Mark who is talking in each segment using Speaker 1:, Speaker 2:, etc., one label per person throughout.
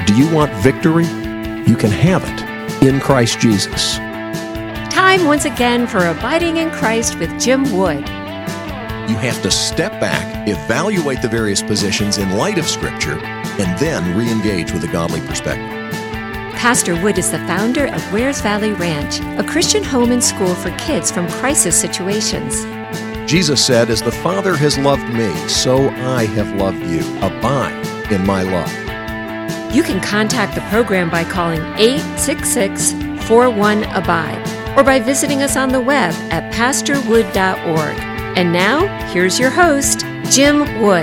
Speaker 1: Do you want victory? You can have it in Christ Jesus.
Speaker 2: Time once again for Abiding in Christ with Jim Wood.
Speaker 1: You have to step back, evaluate the various positions in light of Scripture, and then re-engage with a godly perspective.
Speaker 2: Pastor Wood is the founder of Wares Valley Ranch, a Christian home and school for kids from crisis situations.
Speaker 1: Jesus said, "As the Father has loved me, so I have loved you. Abide in my love."
Speaker 2: You can contact the program by calling 866-41-ABIDE or by visiting us on the web at pastorwood.org. And now, here's your host, Jim Wood.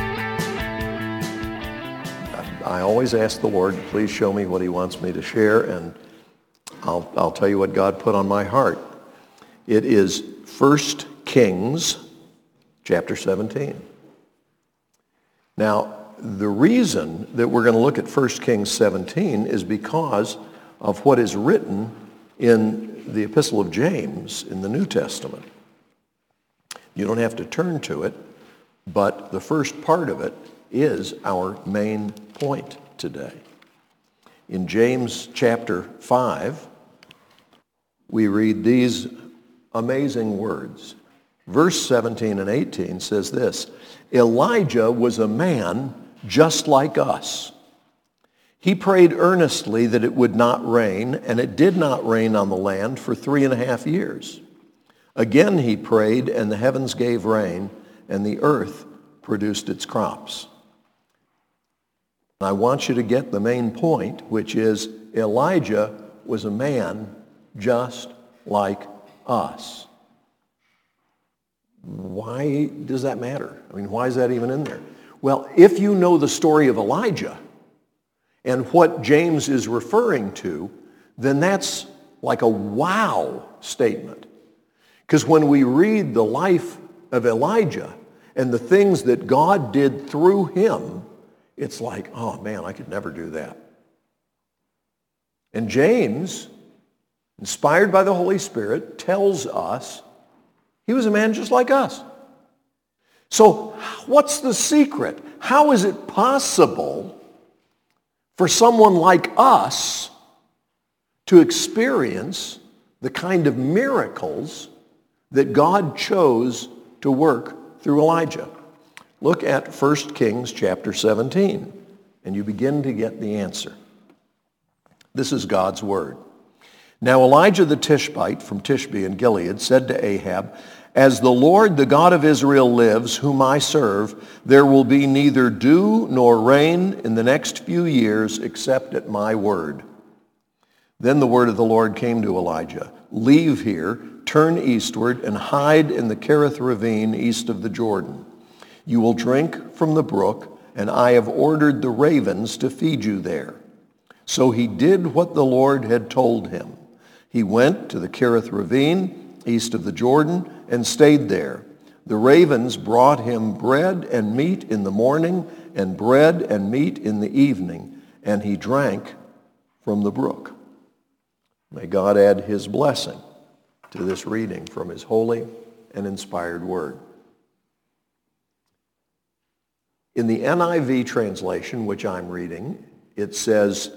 Speaker 3: I always ask the Lord, please show me what he wants me to share, and I'll tell you what God put on my heart. It is 1 Kings chapter 17. Now, the reason that we're going to look at 1 Kings 17 is because of what is written in the Epistle of James in the New Testament. You don't have to turn to it, but the first part of it is our main point today. In James chapter 5, we read these amazing words. Verse 17 and 18 says this, "Elijah was a man just like us. He prayed earnestly that it would not rain, and it did not rain on the land for 3.5 years. Again he prayed, and the heavens gave rain, and the earth produced its crops." I want you to get the main point, which is Elijah was a man just like us. Why does that matter? I mean, why is that even in there? Well, if you know the story of Elijah and what James is referring to, then that's like a wow statement. Because when we read the life of Elijah and the things that God did through him, it's like, oh man, I could never do that. And James, inspired by the Holy Spirit, tells us he was a man just like us. So what's the secret? How is it possible for someone like us to experience the kind of miracles that God chose to work through Elijah? Look at 1 Kings chapter 17, and you begin to get the answer. This is God's word. "Now Elijah the Tishbite from Tishbe in Gilead said to Ahab, 'As the Lord, the God of Israel lives, whom I serve, there will be neither dew nor rain in the next few years except at my word.' Then the word of the Lord came to Elijah, 'Leave here, turn eastward, and hide in the Kerith ravine east of the Jordan. You will drink from the brook, and I have ordered the ravens to feed you there.' So he did what the Lord had told him. He went to the Kerith ravine east of the Jordan and stayed there. The ravens brought him bread and meat in the morning, and bread and meat in the evening, and he drank from the brook." May God add his blessing to this reading from his holy and inspired word. In the NIV translation, which I'm reading, it says,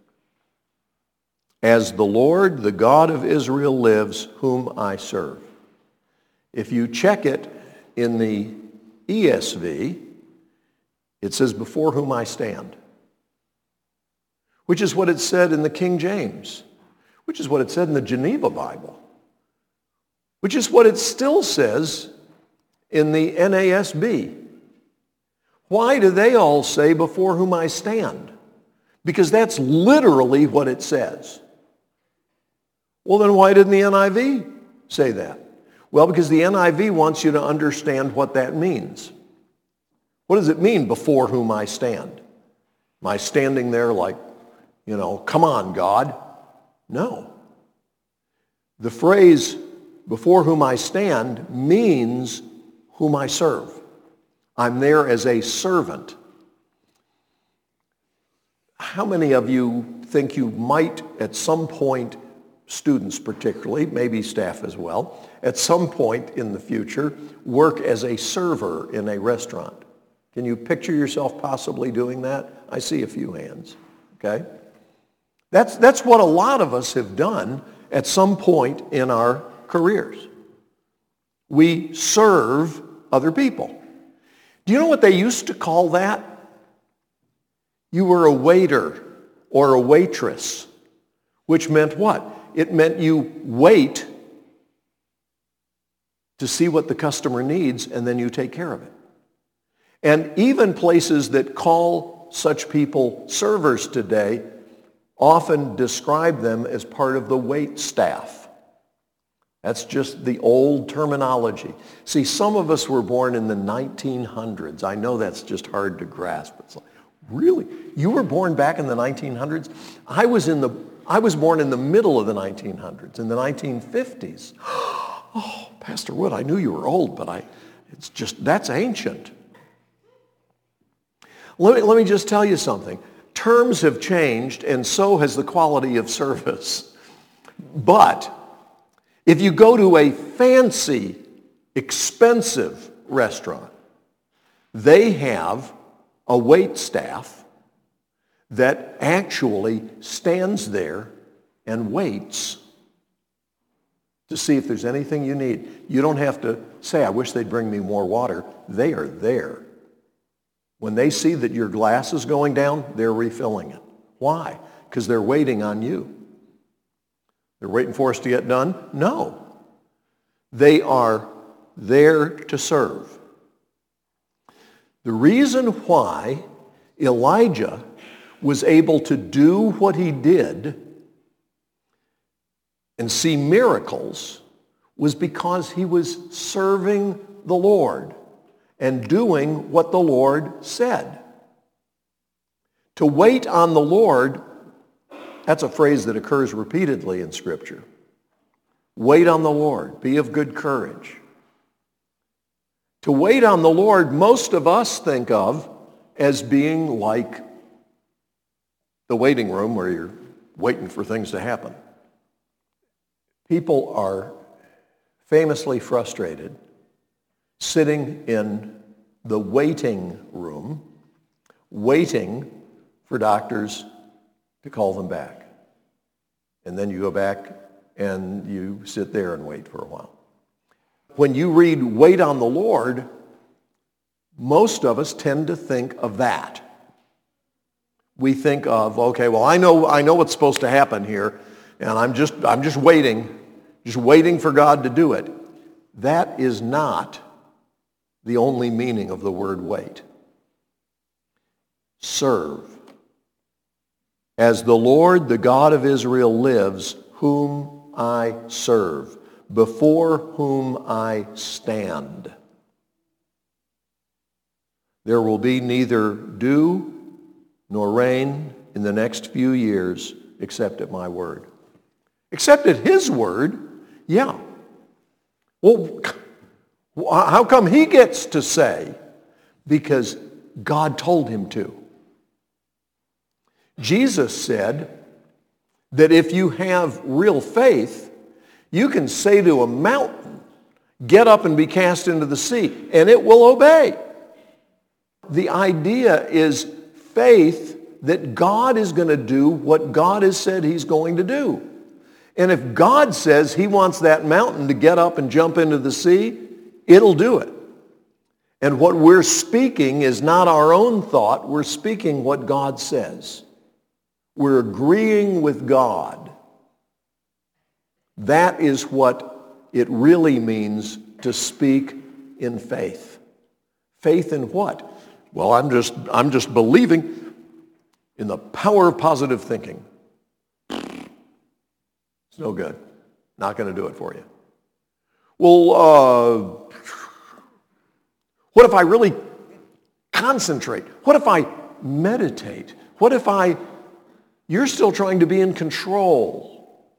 Speaker 3: "As the Lord, the God of Israel lives, whom I serve." If you check it in the ESV, it says, "Before whom I stand," which is what it said in the King James, which is what it said in the Geneva Bible, which is what it still says in the NASB. Why do they all say, "Before whom I stand"? Because that's literally what it says. Well, then why didn't the NIV say that? Well, because the NIV wants you to understand what that means. What does it mean, "before whom I stand"? Am I standing there like, come on, God? No. The phrase, "before whom I stand," means whom I serve. I'm there as a servant. How many of you think you might at some point, students particularly, maybe staff as well, at some point in the future, work as a server in a restaurant? Can you picture yourself possibly doing that? I see a few hands. Okay? That's what a lot of us have done at some point in our careers. We serve other people. Do you know what they used to call that? You were a waiter or a waitress, which meant what? It meant you wait to see what the customer needs, and then you take care of it. And even places that call such people servers today often describe them as part of the wait staff. That's just the old terminology. See, some of us were born in the 1900s. I know that's just hard to grasp. It's like, really? You were born back in the 1900s? I was born in the middle of the 1900s, in the 1950s. Oh, Pastor Wood, I knew you were old, but that's ancient. Let me just tell you something. Terms have changed, and so has the quality of service. But if you go to a fancy, expensive restaurant, they have a wait staff that actually stands there and waits to see if there's anything you need. You don't have to say, I wish they'd bring me more water. They are there. When they see that your glass is going down, they're refilling it. Why? Because they're waiting on you. They're waiting for us to get done? No. They are there to serve. The reason why Elijah was able to do what he did and see miracles was because he was serving the Lord and doing what the Lord said. To wait on the Lord, that's a phrase that occurs repeatedly in Scripture. Wait on the Lord. Be of good courage. To wait on the Lord, most of us think of as being like the waiting room where you're waiting for things to happen. People are famously frustrated sitting in the waiting room, waiting for doctors to call them back. And then you go back and you sit there and wait for a while. When you read wait on the Lord, most of us tend to think of that. We think of, okay, well, I know what's supposed to happen here, and I'm just waiting for God to do it. That is not the only meaning of the word wait. Serve. As the Lord, the God of Israel lives, whom I serve, before whom I stand. There will be neither dew nor rain in the next few years except at my word. Except at his word? Yeah. Well, how come he gets to say? Because God told him to. Jesus said that if you have real faith, you can say to a mountain, get up and be cast into the sea, and it will obey. The idea is faith that God is going to do what God has said he's going to do. And if God says he wants that mountain to get up and jump into the sea, it'll do it. And what we're speaking is not our own thought. We're speaking what God says. We're agreeing with God. That is what it really means to speak in faith. Faith in what? Well, I'm just believing in the power of positive thinking. It's no good. Not going to do it for you. Well, what if I really concentrate? What if I meditate? What if you're still trying to be in control?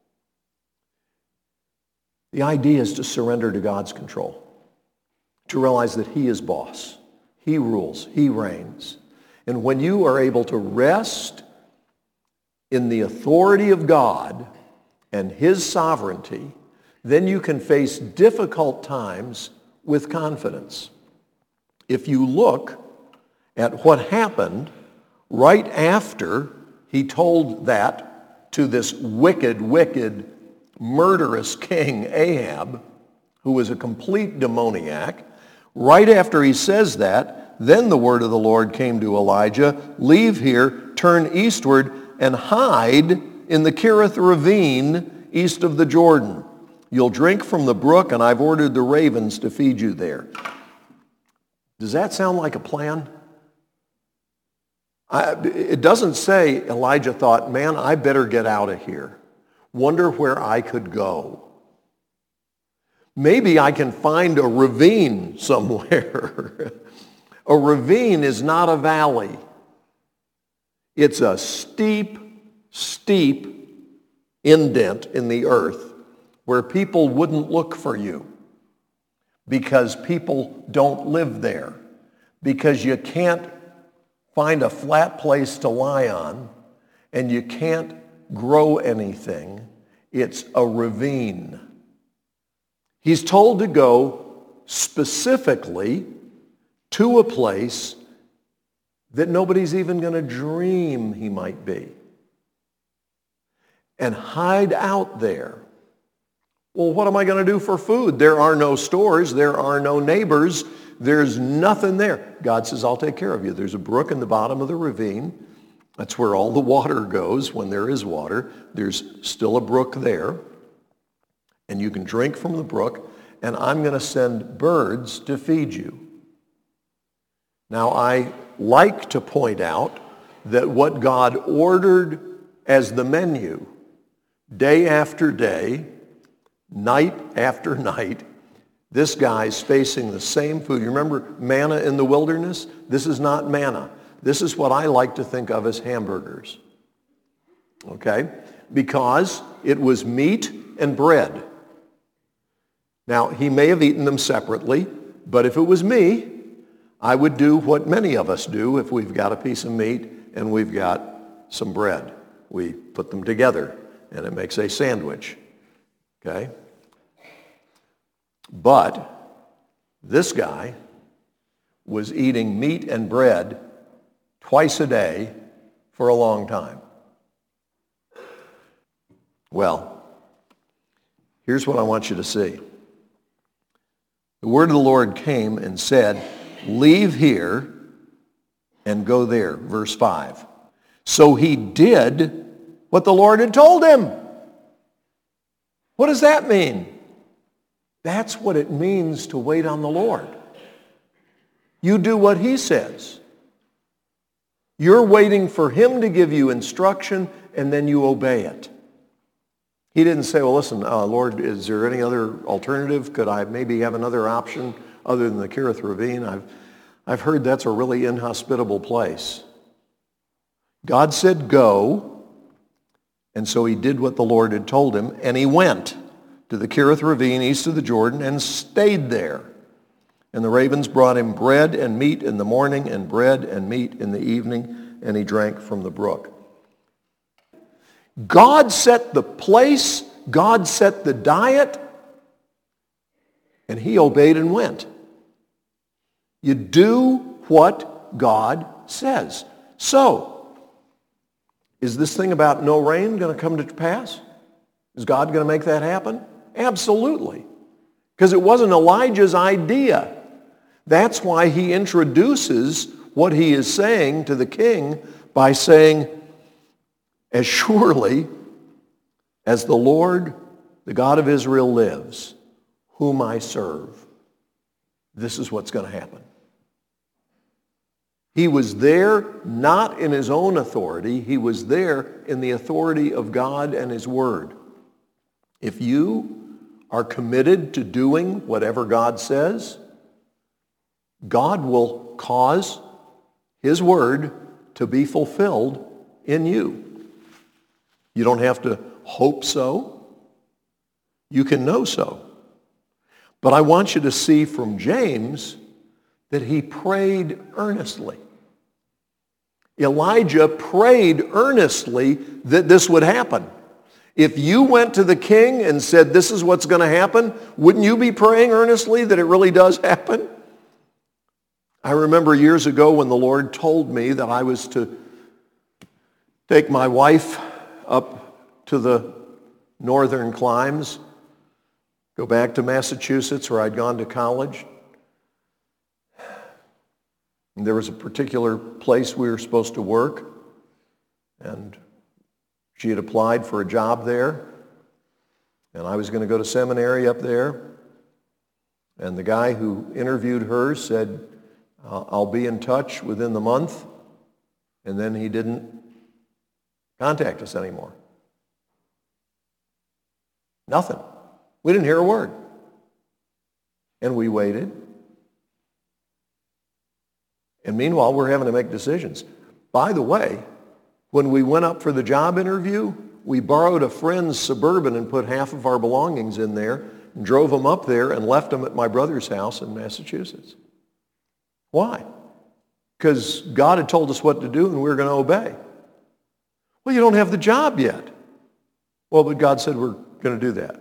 Speaker 3: The idea is to surrender to God's control, to realize that he is boss. He rules. He reigns. And when you are able to rest in the authority of God and his sovereignty, then you can face difficult times with confidence. If you look at what happened right after he told that to this wicked, wicked, murderous king Ahab, who was a complete demoniac. Right after he says that, then the word of the Lord came to Elijah, leave here, turn eastward, and hide in the Kerith ravine east of the Jordan. You'll drink from the brook, and I've ordered the ravens to feed you there. Does that sound like a plan? It doesn't say Elijah thought, man, I better get out of here. Wonder where I could go. Maybe I can find a ravine somewhere. A ravine is not a valley. It's a steep, steep indent in the earth where people wouldn't look for you because people don't live there, because you can't find a flat place to lie on, and you can't grow anything. It's a ravine. He's told to go specifically to a place that nobody's even going to dream he might be, and hide out there. Well, what am I going to do for food? There are no stores. There are no neighbors. There's nothing there. God says, I'll take care of you. There's a brook in the bottom of the ravine. That's where all the water goes when there is water. There's still a brook there. And you can drink from the brook. And I'm going to send birds to feed you. Now, I like to point out that what God ordered as the menu, day after day, night after night, this guy's facing the same food. You remember manna in the wilderness? This is not manna. This is what I like to think of as hamburgers. Okay? Because it was meat and bread. Now, he may have eaten them separately, but if it was me, I would do what many of us do if we've got a piece of meat and we've got some bread. We put them together, and it makes a sandwich. Okay? But this guy was eating meat and bread twice a day for a long time. Well, here's what I want you to see. The word of the Lord came and said, leave here and go there. Verse 5. So he did what the Lord had told him. What does that mean? That's what it means to wait on the Lord. You do what he says. You're waiting for him to give you instruction, and then you obey it. He didn't say, well, listen, Lord, is there any other alternative? Could I maybe have another option other than the Kerith ravine? I've heard that's a really inhospitable place. God said go, and so he did what the Lord had told him, and he went to the Kerith ravine east of the Jordan and stayed there. And the ravens brought him bread and meat in the morning and bread and meat in the evening, and he drank from the brook. God set the place, God set the diet, and he obeyed and went. You do what God says. So, is this thing about no rain going to come to pass? Is God going to make that happen? Absolutely. Because it wasn't Elijah's idea. That's why he introduces what he is saying to the king by saying, as surely as the Lord, the God of Israel lives, whom I serve, this is what's going to happen. He was there not in his own authority. He was there in the authority of God and his word. If you are committed to doing whatever God says, God will cause his word to be fulfilled in you. You don't have to hope so. You can know so. But I want you to see from James that he prayed earnestly. Elijah prayed earnestly that this would happen. If you went to the king and said, this is what's going to happen, wouldn't you be praying earnestly that it really does happen? I remember years ago when the Lord told me that I was to take my wife up to the northern climes, go back to Massachusetts where I'd gone to college. And there was a particular place we were supposed to work, and she had applied for a job there, and I was going to go to seminary up there. And the guy who interviewed her said, I'll be in touch within the month, and then he didn't contact us anymore. Nothing. We didn't hear a word. And we waited. And meanwhile, we're having to make decisions. By the way, when we went up for the job interview, we borrowed a friend's Suburban and put half of our belongings in there and drove them up there and left them at my brother's house in Massachusetts. Why? Because God had told us what to do and we were going to obey. Well, you don't have the job yet. Well, but God said we're going to do that.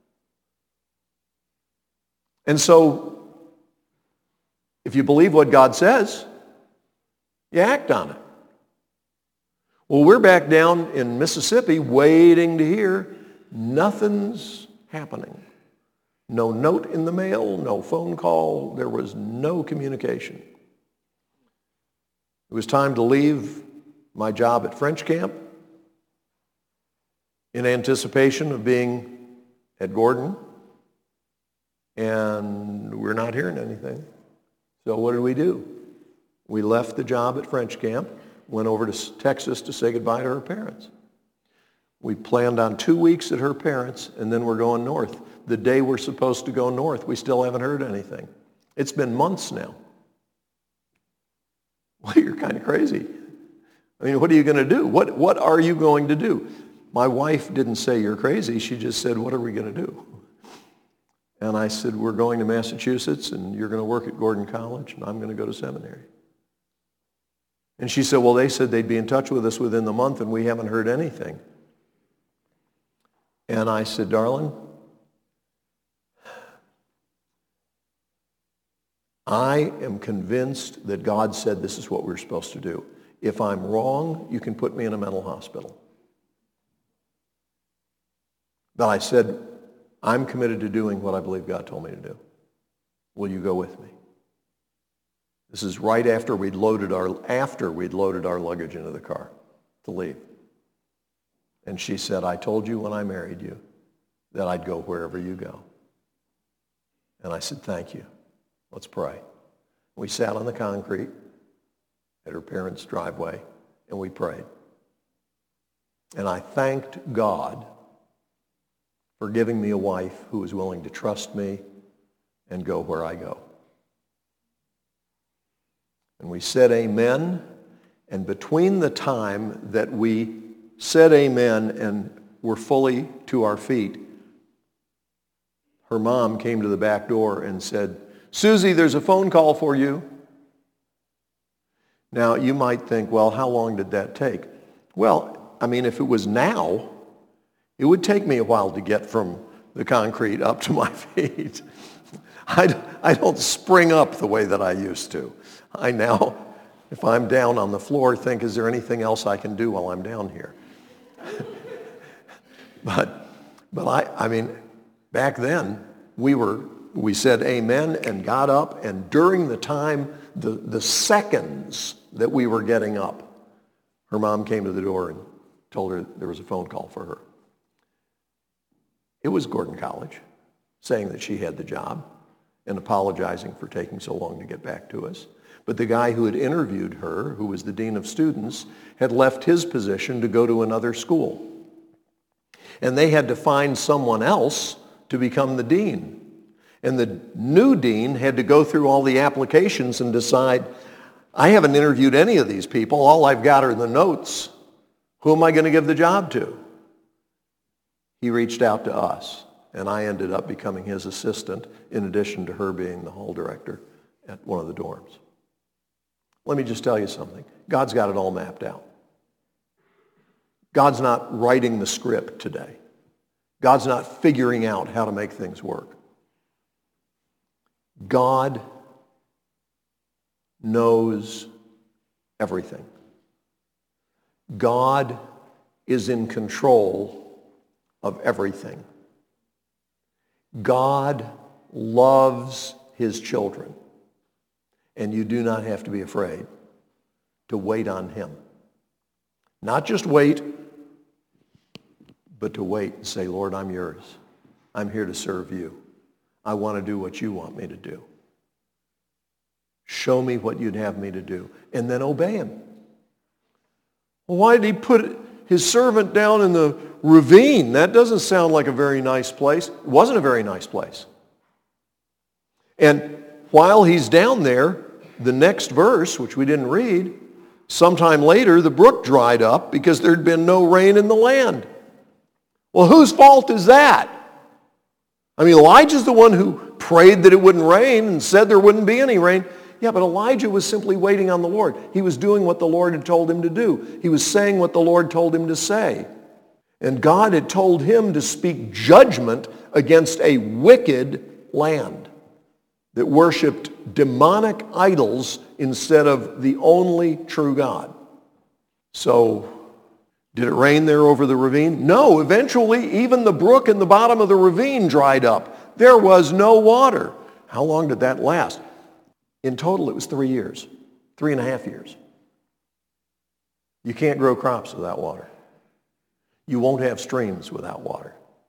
Speaker 3: And so, if you believe what God says, you act on it. Well, we're back down in Mississippi waiting to hear. Nothing's happening. No note in the mail, no phone call. There was no communication. It was time to leave my job at French camp in anticipation of being at Gordon. And we're not hearing anything. So what do? We left the job at French camp, went over to Texas to say goodbye to her parents. We planned on 2 weeks at her parents', and then we're going north. The day we're supposed to go north, we still haven't heard anything. It's been months now. Well, you're kind of crazy. I mean, what are you going to do? What are you going to do? My wife didn't say you're crazy. She just said, what are we going to do? And I said, we're going to Massachusetts, and you're going to work at Gordon College, and I'm going to go to seminary. And she said, well, they said they'd be in touch with us within the month, and we haven't heard anything. And I said, darling, I am convinced that God said this is what we're supposed to do. If I'm wrong, you can put me in a mental hospital. But I said, I'm committed to doing what I believe God told me to do. Will you go with me? This is right after we'd loaded our luggage into the car to leave. And she said, I told you when I married you that I'd go wherever you go. And I said, thank you. Let's pray. We sat on the concrete at her parents' driveway and we prayed. And I thanked God for giving me a wife who was willing to trust me and go where I go. And we said amen, and between the time that we said amen and were fully to our feet, her mom came to the back door and said, Susie, there's a phone call for you. Now, you might think, well, how long did that take? Well, I mean, if it was now, it would take me a while to get from the concrete up to my feet. I don't spring up the way that I used to. I now, if I'm down on the floor, think, is there anything else I can do while I'm down here? But I mean, back then, we said amen and got up, and during the time, the seconds that we were getting up, her mom came to the door and told her there was a phone call for her. It was Gordon College saying that she had the job and apologizing for taking so long to get back to us. But the guy who had interviewed her, who was the dean of students, had left his position to go to another school. And they had to find someone else to become the dean. And the new dean had to go through all the applications and decide, I haven't interviewed any of these people. All I've got are the notes. Who am I going to give the job to? He reached out to us, and I ended up becoming his assistant in addition to her being the hall director at one of the dorms. Let me just tell you something. God's got it all mapped out. God's not writing the script today. God's not figuring out how to make things work. God knows everything. God is in control of everything. God loves his children. And you do not have to be afraid to wait on him. Not just wait, but to wait and say, Lord, I'm yours. I'm here to serve you. I want to do what you want me to do. Show me what you'd have me to do. And then obey him. Well, why did he put his servant down in the ravine? That doesn't sound like a very nice place. It wasn't a very nice place. And while he's down there, the next verse, which we didn't read, sometime later the brook dried up because there'd been no rain in the land. Well, whose fault is that? I mean, Elijah's the one who prayed that it wouldn't rain and said there wouldn't be any rain. Yeah, but Elijah was simply waiting on the Lord. He was doing what the Lord had told him to do. He was saying what the Lord told him to say. And God had told him to speak judgment against a wicked land that worshiped demonic idols instead of the only true God. So, did it rain there over the ravine? No, eventually even the brook in the bottom of the ravine dried up. There was no water. How long did that last? In total, it was 3 years, 3.5 years. You can't grow crops without water. You won't have streams without water.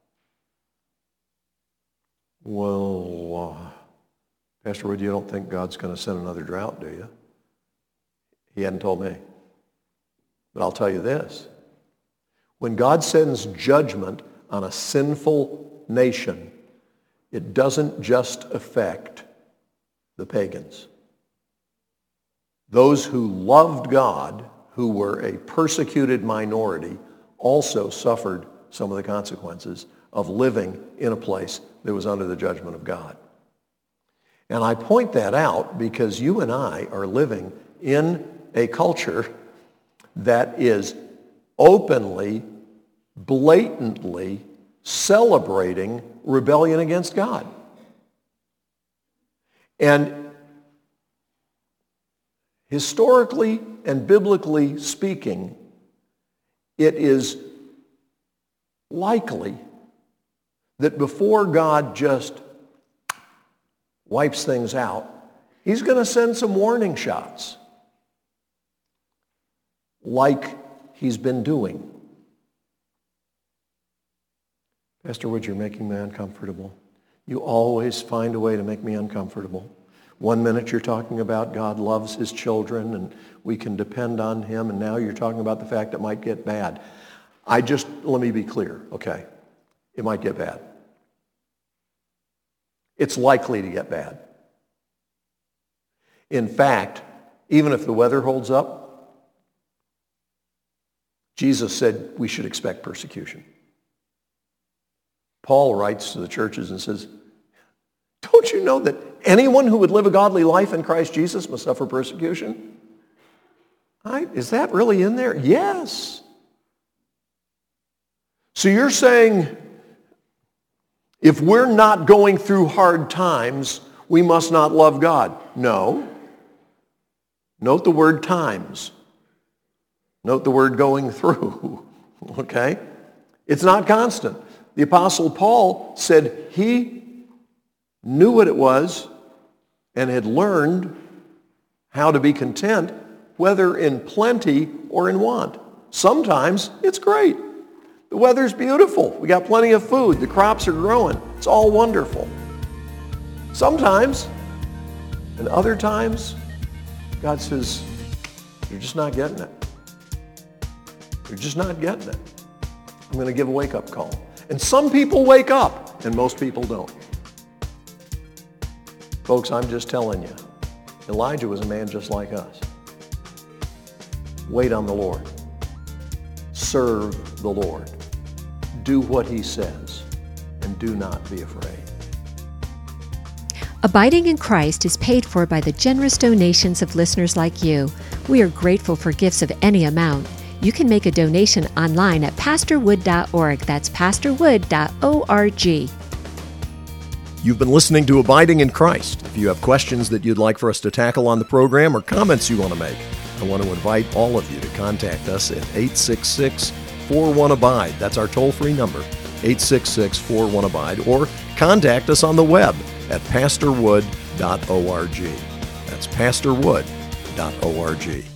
Speaker 3: Well, Pastor Wood, you don't think God's going to send another drought, do you? He hadn't told me. But I'll tell you this. When God sends judgment on a sinful nation, it doesn't just affect the pagans. Those who loved God, who were a persecuted minority, also suffered some of the consequences of living in a place that was under the judgment of God. And I point that out because you and I are living in a culture that is openly, blatantly celebrating rebellion against God. And historically and biblically speaking, it is likely that before God just wipes things out, he's going to send some warning shots like he's been doing. Pastor Wood, you're making me uncomfortable. You always find a way to make me uncomfortable. One minute you're talking about God loves his children and we can depend on him, and now you're talking about the fact it might get bad. Let me be clear, okay? It might get bad. It's likely to get bad. In fact, even if the weather holds up, Jesus said we should expect persecution. Paul writes to the churches and says, don't you know that anyone who would live a godly life in Christ Jesus must suffer persecution? Is that really in there? Yes. So you're saying if we're not going through hard times, we must not love God? No. Note the word times. Note the word going through. Okay? It's not constant. The Apostle Paul said he knew what it was and had learned how to be content, whether in plenty or in want. Sometimes it's great. The weather's beautiful. We got plenty of food. The crops are growing. It's all wonderful. Sometimes, and other times, God says, you're just not getting it. You're just not getting it. I'm going to give a wake-up call. And some people wake up, and most people don't. Folks, I'm just telling you, Elijah was a man just like us. Wait on the Lord. Serve the Lord. Do what he says, and do not be afraid.
Speaker 2: Abiding in Christ is paid for by the generous donations of listeners like you. We are grateful for gifts of any amount. You can make a donation online at pastorwood.org. That's pastorwood.org.
Speaker 1: You've been listening to Abiding in Christ. If you have questions that you'd like for us to tackle on the program or comments you want to make, I want to invite all of you to contact us at 866-41-ABIDE. That's our toll-free number, 866-41-ABIDE, or contact us on the web at pastorwood.org. That's pastorwood.org.